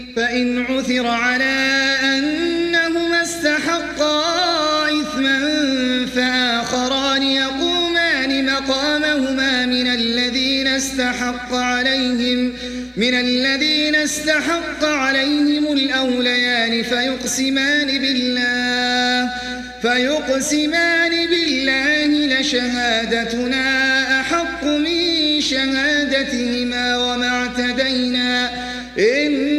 فإن عثر على أنهما استحقا إثما فآخران يقومان مقامهما من الذين استحق عليهم الأوليان فيقسمان بالله لشهادتنا أحق من شهادتهما وما اعتدينا